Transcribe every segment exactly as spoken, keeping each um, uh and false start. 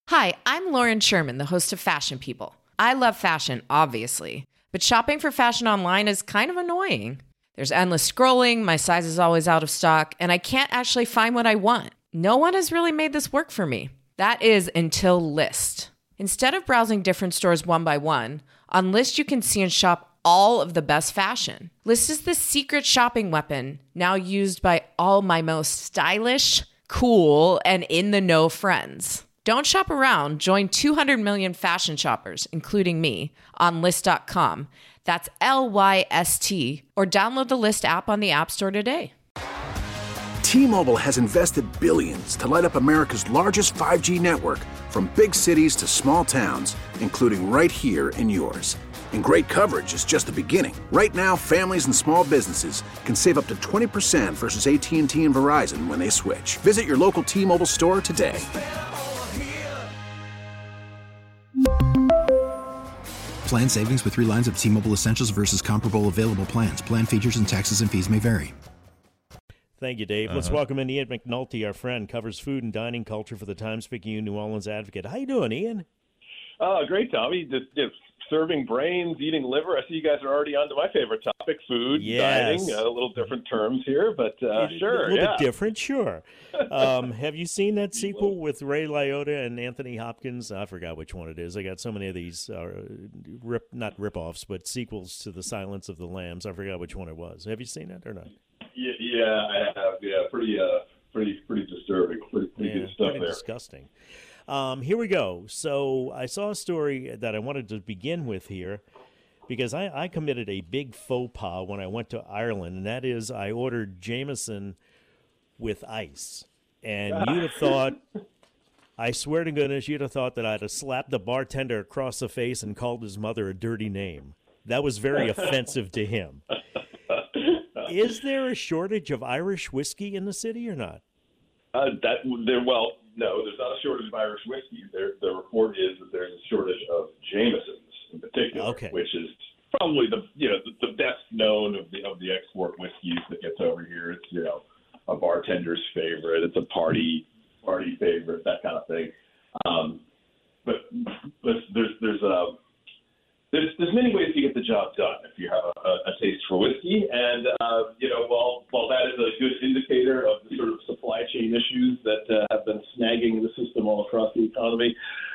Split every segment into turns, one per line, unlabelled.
Hi, I'm Lauren Sherman, the host of Fashion People. I love fashion, obviously, but shopping for fashion online is kind of annoying. There's endless scrolling, my size is always out of stock, and I can't actually find what I want. No one has really made this work for me. That is until Lyst. Instead of browsing different stores one by one, on Lyst you can see and shop all of the best fashion. Lyst is the secret shopping weapon now used by all my most stylish, cool, and in-the-know friends. Don't shop around. Join two hundred million fashion shoppers, including me, on Lyst dot com. That's L Y S T, or download the Lyst app on the App Store today.
T-Mobile has invested billions to light up America's largest five G network, from big cities to small towns, including right here in yours. And great coverage is just the beginning. Right now, families and small businesses can save up to twenty percent versus A T and T and Verizon when they switch. Visit your local T-Mobile store today.
Plan savings with three lines of T-Mobile Essentials versus comparable available plans. Plan features and taxes and fees may vary.
Thank you, Dave. Let's
Uh-huh.
welcome in Ian McNulty, our friend, covers food and dining culture for the Times-Picayune New Orleans Advocate. How you doing, Ian?
Oh, great, Tommy. Just, just serving brains, eating liver. I see you guys are already on to my favorite topic, food,
Yes.
dining. Uh, a little different terms here, but uh,
It-
sure,
A little
yeah.
bit different, sure. Um, have you seen that sequel with Ray Liotta and Anthony Hopkins? I forgot which one it is. I got so many of these, uh, rip not rip-offs, but sequels to The Silence of the Lambs. I forgot which one it was. Have you seen it or not?
Yeah, yeah, I have. Yeah, pretty, uh, pretty, pretty disturbing. Pretty, pretty
Yeah,
good stuff
pretty
there.
disgusting. Um, here we go. So I saw a story that I wanted to begin with here because I, I committed a big faux pas when I went to Ireland, and that is I ordered Jameson with ice. And you'd have thought, I swear to goodness, you'd have thought that I'd have slapped the bartender across the face and called his mother a dirty name. That was very offensive to him. Is there a shortage of Irish whiskey in the city or not?
Uh, that there. Well, no, there's not a shortage of Irish whiskey. There, the report is that there's a shortage of Jamesons in particular,
Okay.
which is probably the you know the, the best known of the of the export whiskeys that gets over here. It's you know a bartender's favorite. It's a party party favorite, that kind of thing. Um, but but there's there's a There's, there's many ways to get the job done if you have a, a, a taste for whiskey. And, uh, you know, while, while that is a good indicator of the sort of supply chain issues that uh, have been snagging the system all across the economy,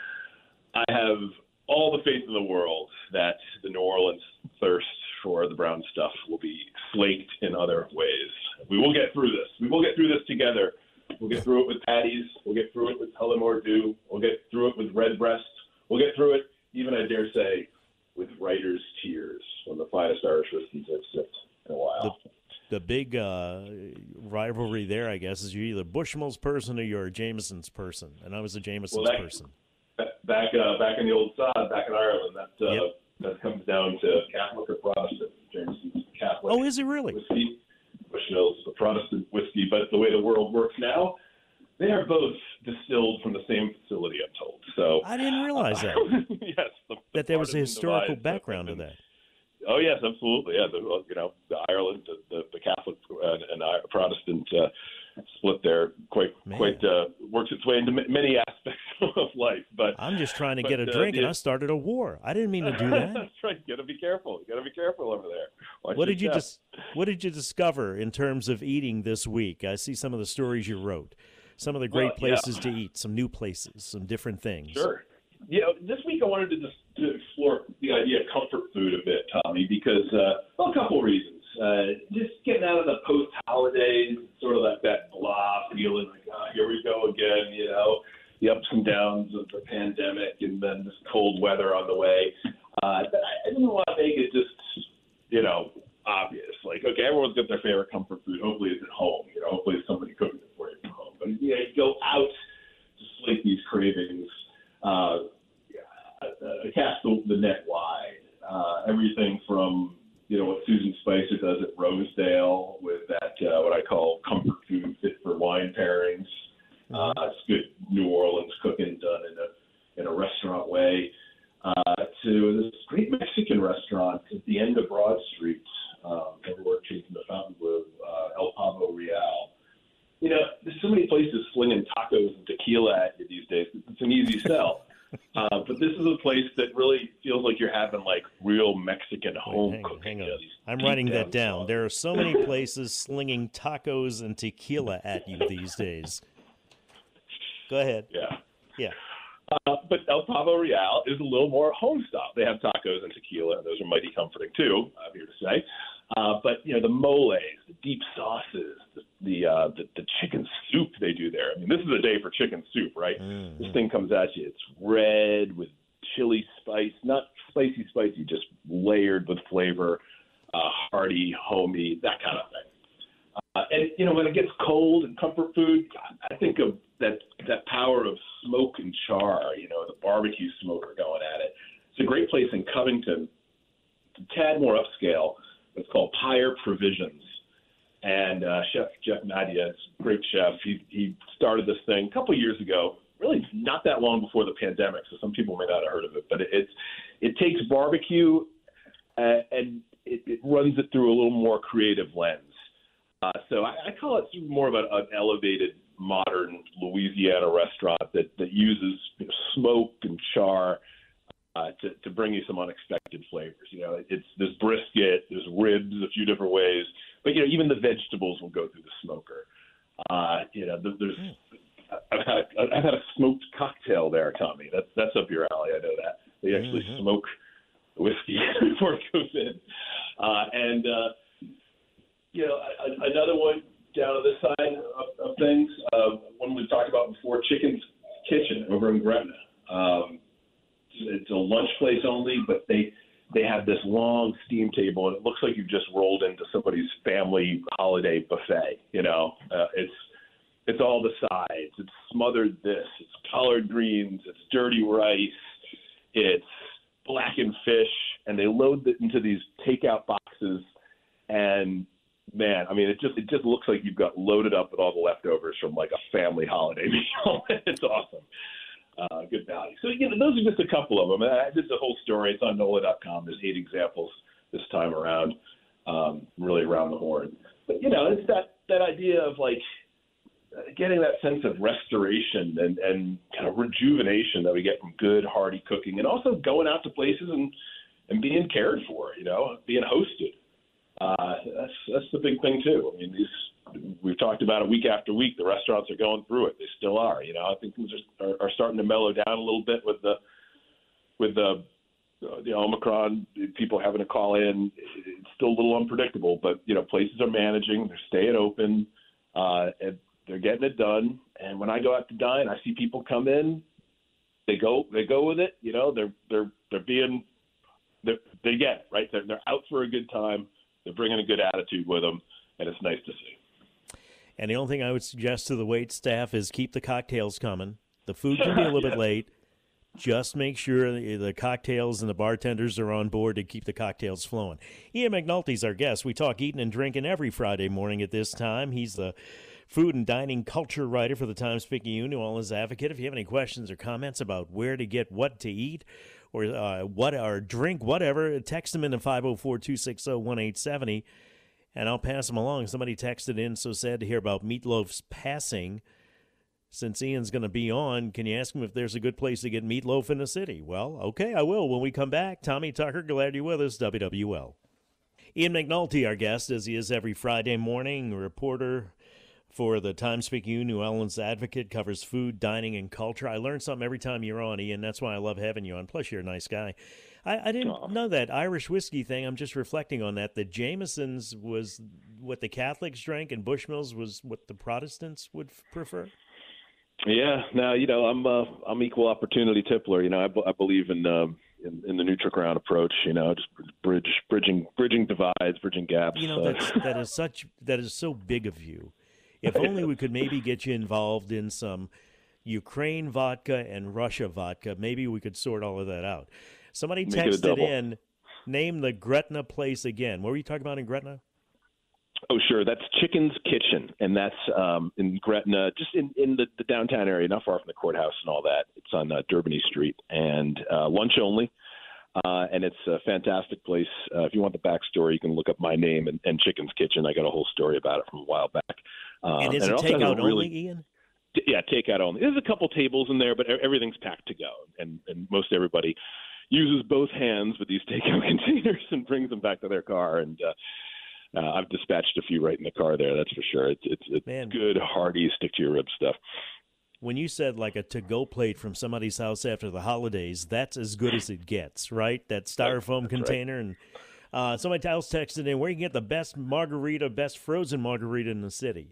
I have all the faith in the world that the New Orleans thirst for the brown stuff will be slaked in other ways. We will get through this. We will get through this together. We'll get through it with patties. We'll get through it with Tullamore Dew. We'll get through it with Redbreast. We'll get through it, even, I dare say, with writer's tears, one of the finest Irish whiskeys I've sipped in a while.
The, the big uh, rivalry there, I guess, is you're either Bushmills person or you're a Jameson's person, and I was a Jameson's
Well, that-
person.
Back uh, back in the old sod, back in Ireland, that uh,
Yep.
that comes down to Catholic or Protestant. Jameson's Catholic.
Oh, is it really?
Whiskey. Bushnell's the Protestant whiskey, but the way the world works now, they are both distilled from the same facility, I'm told. So
I didn't realize that.
yes, the, the
that there was a
partisan
historical
divides have
background to
been-
that.
Oh yes, absolutely. Yeah, the, you know, the Ireland, the, the, the Catholic and, and uh, Protestant uh, split there quite
Man.
quite uh, works its way into m- many aspects of life. But
I'm just trying to
but,
get a
uh,
drink, and
the-
I started a war. I didn't mean to do that.
That's right. You got to be careful. You got to be careful over there. Watch
What
your
did you
step.
dis- What did you discover in terms of eating this week? I see some of the stories you wrote, some of the great
Well, yeah.
places to eat, some new places, some different things.
Sure. Yeah, this week I wanted to just to explore the idea of comfort food a bit, Tommy, because uh, well, a couple of reasons. Uh, just getting out of the post-holidays, sort of like that blah feeling, like, oh, here we go again, you know, the ups and downs of the pandemic and then this cold weather on the way. Uh, but I, I didn't want to make it just, you know, obvious. Like, okay, everyone's got their favorite comfort food. Hopefully it's at home. You know, hopefully it's somebody cooking it for you from home. But, you know, you go out to slake these cravings. Uh, uh, cast the, the net wide. Uh, everything from, you know, what Susan Spicer does at Rosedale with that, uh, what I call comfort food fit for wine pairings. Uh, it's good New Orleans cooking done in a, in a restaurant way. Uh, to this great Mexican restaurant at the end of Broad Street, um, everywhere chasing the Fountain Blue, uh, El Pavo Real. You know, there's so many places slinging tacos and tequila at you these days. It's an easy sell. uh, but this is a place that really feels like you're having like real Mexican home
Wait, hang,
cooking.
hang on.
You know, these
I'm
deep
writing that
down
down.
sauces.
There are so many places slinging tacos and tequila at you these days. Go ahead.
Yeah.
Yeah.
Uh, but El Pavo Real is a little more home style. They have tacos and tequila, and those are mighty comforting too, I'm here to say. Uh, but, you know, the moles, the deep sauces, the the, uh, the the chicken soup they do there. I mean, this is a day for chicken soup, right?
Mm-hmm.
This thing comes at you. It's red with chili spice, not spicy, spicy, just layered with flavor, uh, hearty, homey, that kind of thing. Uh, and, you know, when it gets cold and comfort food, I think of that that power of smoke and char, you know, the barbecue smoker going at it. It's a great place in Covington, a tad more upscale. It's called Pyre Provisions. And uh, Chef Jeff Nadia, is a great chef. He, he started this thing a couple years ago, really not that long before the pandemic, so some people may not have heard of it. But it, it's, it takes barbecue uh, and it, it runs it through a little more creative lens. Uh, so I, I call it more of a, an elevated, modern Louisiana restaurant that, that uses you know, smoke and char uh, to, to bring you some unexpected flavors. You know, it's there's brisket, there's ribs a few different ways, but you know even the vegetables will go through the smoker. Uh, you know, there's I've had I've had a smoked cocktail there, Tommy. That's that's up your alley. I know that they actually mm-hmm. smoke the whiskey before it goes in, uh, and. Uh, You know, another one down on this side of, of things, uh, one we've talked about before, Chicken's Kitchen over in Gretna. Um, it's a lunch place only, but they they have this long steam table, and it looks like you've just rolled into somebody's family holiday buffet. You know, uh, it's it's all the sides. It's smothered this. It's collard greens. It's dirty rice. It's blackened fish, and they load it into these takeout boxes and man, I mean, it just it just looks like you've got loaded up with all the leftovers from like a family holiday meal. It's awesome. Uh, good value. So, you know, those are just a couple of them. I did the whole story. It's on N O L A dot com. There's eight examples this time around, um, really around the horn. But, you know, it's that, that idea of like getting that sense of restoration and, and kind of rejuvenation that we get from good, hearty cooking, and also going out to places and, and being cared for, you know, being hosted. Uh, that's that's the big thing too. I mean, these we've talked about it week after week. The restaurants are going through it. They still are. You know, I think things are, are starting to mellow down a little bit with the with the uh, the Omicron. People having to call in. It's still a little unpredictable, but you know, places are managing. They're staying open, uh, and they're getting it done. And when I go out to dine, I see people come in. They go they go with it. You know, they're they're they're being they're, they get it, right. They're they're out for a good time. They're bringing a good attitude with them, and it's nice to see.
And the only thing I would suggest to the wait staff is keep the cocktails coming. The food can be a little yeah. bit late. Just make sure the cocktails and the bartenders are on board to keep the cocktails flowing. Ian McNulty's our guest. We talk eating and drinking every Friday morning at this time. He's the food and dining culture writer for the Times-Picayune, New Orleans Advocate. If you have any questions or comments about where to get what to eat, or uh, what or drink, whatever, text them in to five oh four, two six oh, one eight seven oh, and I'll pass them along. Somebody texted in, so sad to hear about Meatloaf's passing. Since Ian's going to be on, can you ask him if there's a good place to get meatloaf in the city? Well, okay, I will when we come back. Tommy Tucker, glad you're with us, W W L. Ian McNulty, our guest, as he is every Friday morning, a reporter for the Times-Picayune, New Orleans Advocate, covers food, dining, and culture. I learn something every time you're on, Ian. That's why I love having you on. Plus, you're a nice guy. I, I didn't Aww. know that Irish whiskey thing. I'm just reflecting on that. The Jameson's was what the Catholics drank, and Bushmills was what the Protestants would f- prefer?
Yeah. Now, you know, I'm uh, I'm equal opportunity tippler. You know, I, b- I believe in, um, in in the neutral ground approach. You know, just bridge bridging bridging divides, bridging gaps.
You know, that's, that is such that is so big of you. If only we could maybe get you involved in some Ukraine vodka and Russia vodka, maybe we could sort all of that out. Somebody
Make
texted in, name the Gretna place again. What were you talking about in Gretna?
Oh, sure. That's Chicken's Kitchen, and that's um, in Gretna, just in, in the, the downtown area, not far from the courthouse and all that. It's on uh, Durbany Street, and uh, lunch only. Uh, and it's a fantastic place. Uh, if you want the backstory, you can look up my name and, and Chicken's Kitchen. I got a whole story about it from a while back. Um,
and is
and
it,
it
takeout
really,
only, Ian?
t- yeah, takeout only. There's a couple tables in there, but everything's packed to go, and and most everybody uses both hands with these takeout containers and brings them back to their car. And uh, uh, I've dispatched a few right in the car there. That's for sure. It's it's, it's
Man.
good, hearty, stick to your rib stuff.
When you said like a to-go plate from somebody's house after the holidays, that's as good as it gets, right? That styrofoam
That's
container.
Right.
And uh, somebody else texted in, where you can get the best margarita, best frozen margarita in the city.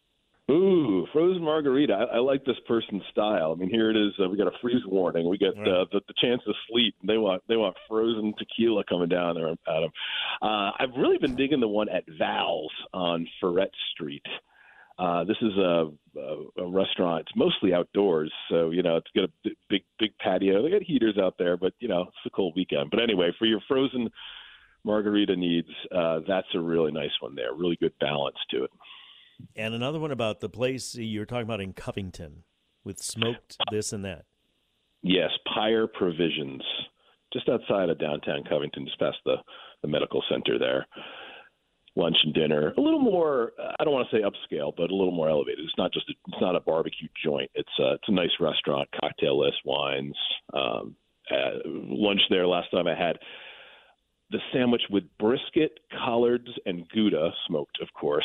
Ooh, frozen margarita. I, I like this person's style. I mean, here it is. Uh, we got a freeze warning. We get
Right.
uh, the, the chance to sleep. They want they want frozen tequila coming down there, Adam. Uh, I've really been digging the one at Val's on Ferret Street. Uh, this is a, a, a restaurant. It's mostly outdoors, so you know it's got a big, big, big patio. They got heaters out there, but you know it's a cold weekend. But anyway, for your frozen margarita needs, uh, that's a really nice one there. Really good balance to it.
And another one about the place you were talking about in Covington with smoked this and that.
Yes, Pyre Provisions, just outside of downtown Covington, just past the, the medical center there. Lunch and dinner, a little more, I don't want to say upscale, but a little more elevated. It's not just a, it's not a barbecue joint. It's a, it's a nice restaurant, cocktail list, wines. Um, uh, lunch there last time I had the sandwich with brisket, collards, and Gouda, smoked, of course,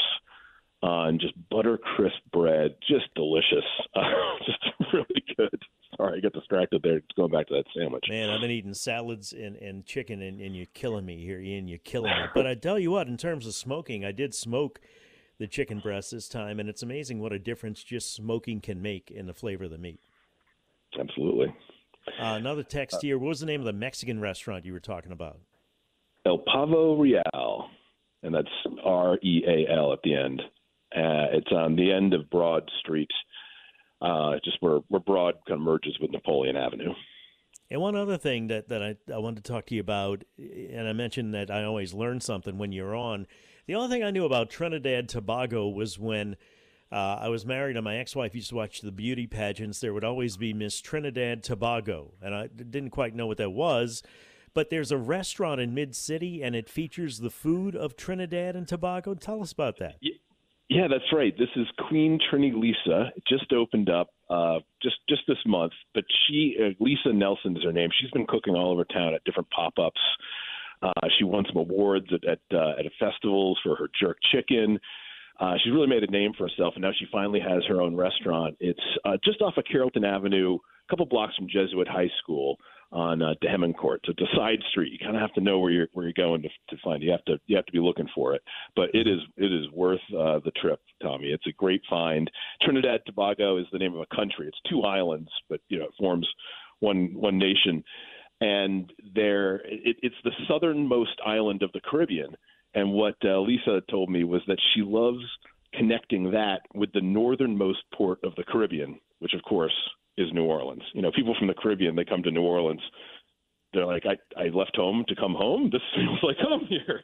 on just butter crisp bread, just delicious, uh, just really good. Sorry, I got distracted there. Just going back to that sandwich.
Man, I've been eating salads and, and chicken, and, and you're killing me here, Ian. You're killing me. But I tell you what, in terms of smoking, I did smoke the chicken breast this time, and it's amazing what a difference just smoking can make in the flavor of the meat.
Absolutely.
Uh, another text here. What was the name of the Mexican restaurant you were talking about?
El Pavo Real, and that's R E A L at the end. Uh, it's on the end of Broad Street, uh, just where, where Broad kind of merges with Napoleon Avenue.
And one other thing that, that I, I wanted to talk to you about, and I mentioned that I always learn something when you're on. The only thing I knew about Trinidad Tobago was when uh, I was married and my ex-wife used to watch the beauty pageants. There would always be Miss Trinidad Tobago, and I didn't quite know what that was. But there's a restaurant in Mid-City, and it features the food of Trinidad and Tobago. Tell us about that.
Yeah. Yeah, that's right. This is Queen Trini Lisa. It just opened up uh, just just this month. But she, uh, Lisa Nelson is her name. She's been cooking all over town at different pop-ups. Uh, she won some awards at at, uh, at festivals for her jerk chicken. Uh, she's really made a name for herself, and now she finally has her own restaurant. It's uh, just off of Carrollton Avenue, a couple blocks from Jesuit High School on uh, Deheman Court. So it's a side street. You kind of have to know where you're where you're going to to find. You have to you have to be looking for it. But it is it is worth uh, the trip, Tommy. It's a great find. Trinidad Tobago is the name of a country. It's two islands, but you know it forms one one nation. And there, it, it's the southernmost island of the Caribbean. And what uh, Lisa told me was that she loves connecting that with the northernmost port of the Caribbean, which of course is New Orleans. You know, people from the Caribbean, they come to New Orleans. They're like, I, I left home to come home. This feels like home here.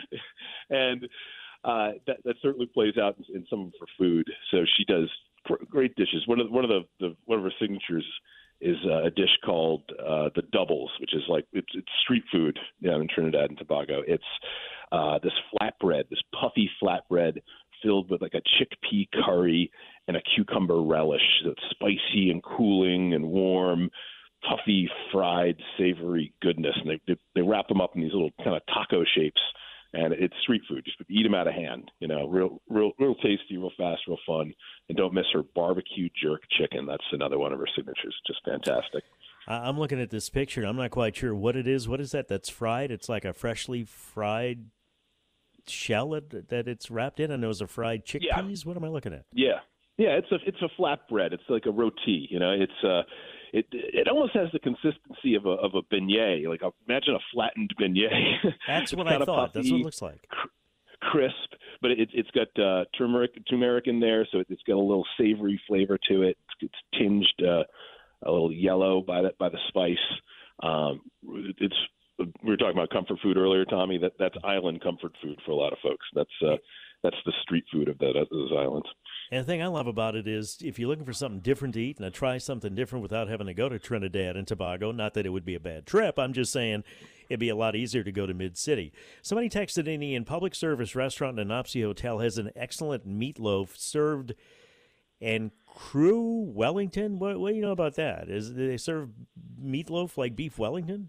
and uh, that, that certainly plays out in, in some of her food. So she does gr- great dishes. One of the, one of the, the one of her signatures is uh, a dish called uh, the Doubles, which is like it's, it's street food down in Trinidad and Tobago. It's uh, this flatbread, this puffy flatbread filled with like a chickpea curry and a cucumber relish that's spicy and cooling and warm, puffy, fried, savory goodness. And they, they they wrap them up in these little kind of taco shapes, and it's street food. Just eat them out of hand, you know, real, real, real tasty, real fast, real fun. And don't miss her barbecue jerk chicken. That's another one of her signatures. Just fantastic.
I'm looking at this picture. I'm not quite sure what it is. What is that that's fried? It's like a freshly fried shell that, that it's wrapped in. I know it's a fried chickpeas. Yeah. What am I looking at?
Yeah. Yeah, it's a it's a flatbread. It's like a roti, you know. It's uh, it it almost has the consistency of a of a beignet. Like a, imagine a flattened beignet.
That's what I thought. Puffy, that's what it looks like.
Cr- crisp, but it, it's got uh, turmeric turmeric in there, so it's got a little savory flavor to it. It's, it's tinged uh, a little yellow by that by the spice. Um, it's we were talking about comfort food earlier, Tommy. That that's island comfort food for a lot of folks. That's uh, that's the street food of that of those islands.
And the thing I love about it is if you're looking for something different to eat and to try something different without having to go to Trinidad and Tobago, not that it would be a bad trip, I'm just saying it'd be a lot easier to go to Mid-City. Somebody texted in, Ian, public service restaurant in an Opsy Hotel has an excellent meatloaf served and Crew Wellington? What, what do you know about that? Is do they serve meatloaf like beef Wellington?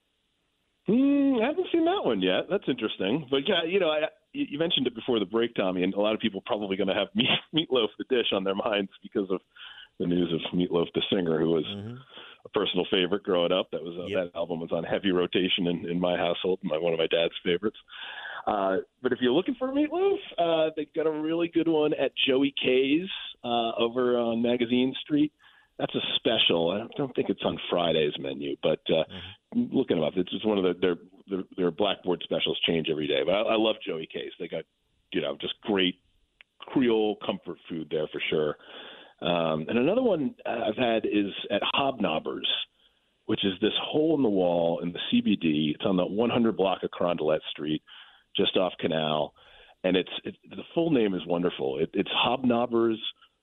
Mm, I haven't seen that one yet. That's interesting. But yeah, you know, I, you mentioned it before the break, Tommy, and a lot of people are probably going to have meat, Meatloaf the dish on their minds because of the news of Meatloaf the singer, who was mm-hmm. a personal favorite growing up. That was uh, yep. That album was on heavy rotation in, in my household, my, one of my dad's favorites. Uh, but if you're looking for Meatloaf, uh, they've got a really good one at Joey K's uh, over on Magazine Street. That's a special. I don't think it's on Friday's menu, but uh, mm-hmm. looking them up, it's just one of the, their, their their Blackboard specials change every day. But I, I love Joey K's. They got, you know, just great Creole comfort food there for sure. Um, and another one I've had is at Hobnobbers, which is this hole in the wall in the C B D. It's on the one hundred block of Carondelet Street, just off Canal, and it's it, the full name is wonderful. It, it's Hobnobbers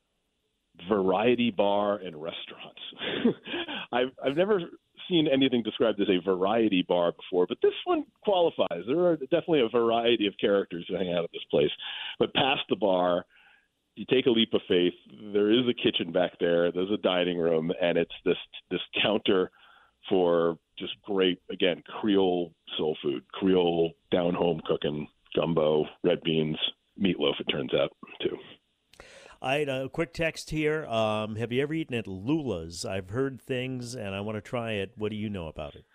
Variety Bar and Restaurants. I've I've never seen anything described as a variety bar before, but this one qualifies. There are definitely a variety of characters who hang out at this place. But past the bar, you take a leap of faith. There is a kitchen back there. There's a dining room, and it's this this counter for just great, again, Creole soul food, Creole down-home cooking, gumbo, red beans, meatloaf, it turns out, too.
I had a quick text here. Um, have you ever eaten at Lula's? I've heard things, and I want to try it. What do you know about it?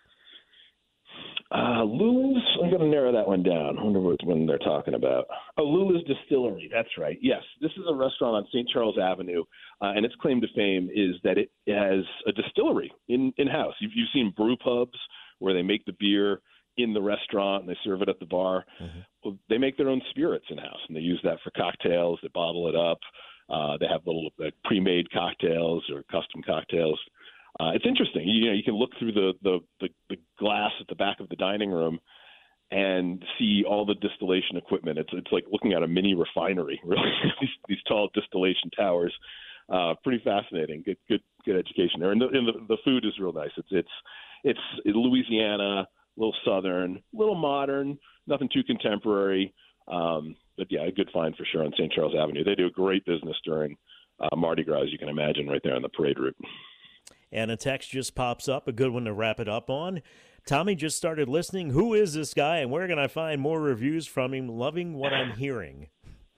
Uh, Lula's, I'm going to narrow that one down. I wonder what one they're talking about. Oh, Lula's Distillery. That's right. Yes, this is a restaurant on Saint Charles Avenue, uh, and its claim to fame is that it has a distillery in, in-house. You've, you've seen brew pubs where they make the beer in the restaurant and they serve it at the bar. Mm-hmm. Well, they make their own spirits in-house, and they use that for cocktails. They bottle it up. Uh, they have little uh, pre-made cocktails or custom cocktails. Uh, it's interesting. You know, you can look through the, the, the, the glass at the back of the dining room and see all the distillation equipment. It's it's like looking at a mini refinery, really. these, these tall distillation towers. Uh, pretty fascinating. Good good good education there. And the, and the, the food is real nice. It's it's it's Louisiana, a little southern, a little modern, nothing too contemporary. Um, but yeah, a good find for sure on Saint Charles Avenue. They do a great business during uh, Mardi Gras, as you can imagine, right there on the parade route.
And a text just pops up, a good one to wrap it up on. Tommy just started listening. Who is this guy, and where can I find more reviews from him? Loving what I'm hearing.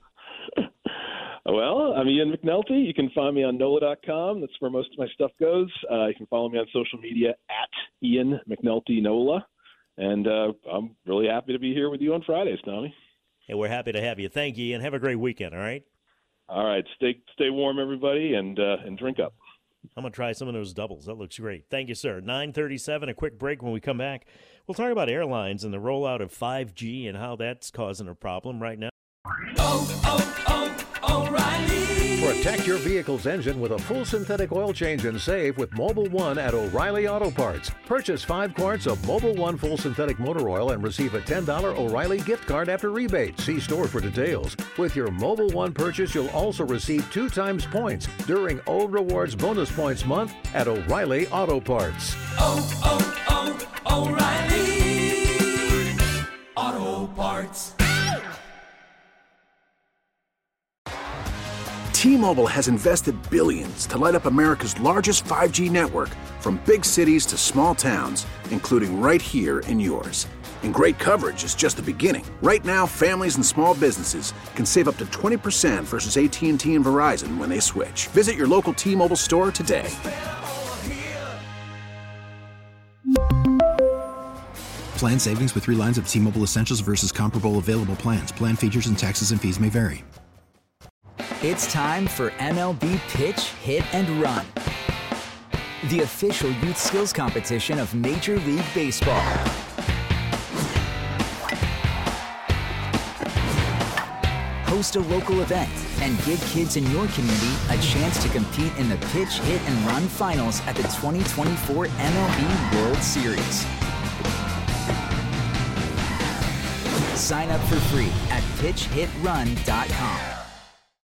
Well, I'm Ian McNulty. You can find me on N O L A dot com. That's where most of my stuff goes. Uh, you can follow me on social media at Ian McNulty Nola. And uh, I'm really happy to be here with you on Fridays, Tommy.
Hey, we're happy to have you. Thank you, and have a great weekend, all right?
All right. Stay stay warm, everybody, and uh, and drink up.
I'm going to try some of those doubles. That looks great. Thank you, sir. nine thirty-seven, a quick break. When we come back, we'll talk about airlines and the rollout of five G and how that's causing a problem right now.
Oh, oh, oh, O'Reilly.
Protect your vehicle's engine with a full synthetic oil change and save with Mobil one at O'Reilly Auto Parts. Purchase five quarts of Mobil one full synthetic motor oil and receive a ten dollars O'Reilly gift card after rebate. See store for details. With your Mobil one purchase, you'll also receive two times points during O Rewards Bonus Points Month at O'Reilly Auto Parts.
Oh, oh, oh, O'Reilly Auto Parts.
T-Mobile has invested billions to light up America's largest five G network, from big cities to small towns, including right here in yours. And great coverage is just the beginning. Right now, families and small businesses can save up to twenty percent versus A T and T and Verizon when they switch. Visit your local T-Mobile store today.
Plan savings with three lines of T-Mobile Essentials versus comparable available plans. Plan features and taxes and fees may vary.
It's time for M L B Pitch, Hit, and Run, the official youth skills competition of Major League Baseball. Host a local event and give kids in your community a chance to compete in the Pitch, Hit, and Run finals at the twenty twenty-four M L B World Series. Sign up for free at pitch hit run dot com.